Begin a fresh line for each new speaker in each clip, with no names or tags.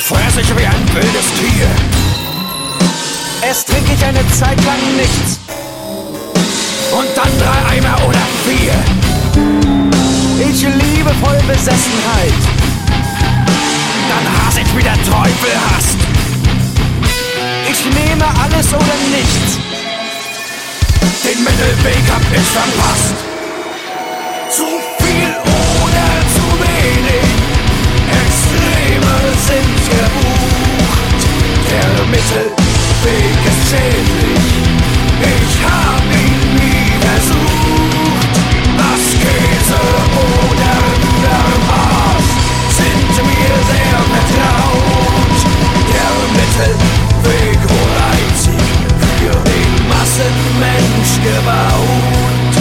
fress ich wie ein wildes Tier.
Erst trinke ich eine Zeit lang nichts
Und dann 3 Eimer oder 4.
Ich liebe voll Besessenheit.
Dann hasse ich wie der Teufel hasst.
Ich nehme alles oder nichts.
Den Mittelweg hab ich verpasst. Zu viel oder zu wenig, Extreme sind gebucht. Der Mittelweg ist schädlich, ich hab ihn nie versucht. Askese oder Marsch sind mir sehr vertraut. Der Mittelweg wohl einzig für den Massenmensch gebaut.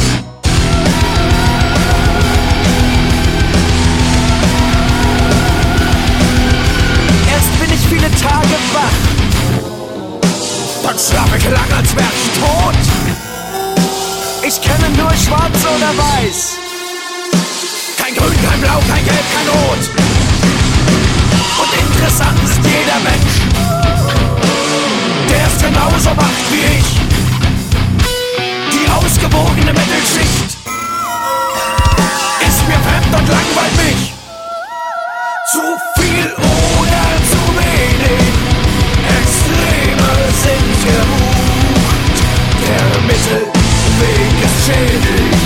Erst bin ich viele Tage wach,
Dann schlaf ich lang, als wär ich tot.
ich kenne nur schwarz oder weiß.
Kein Grün, kein Blau, kein Gelb, kein Rot. Und interessant ist jeder Mensch, der ist genauso macht wie ich. Die ausgewogene Mittelschicht ist mir fremd und langweilt mich. Zu viel oder zu wenig, Extreme sind gebucht. Der Mittelweg ist schädlich,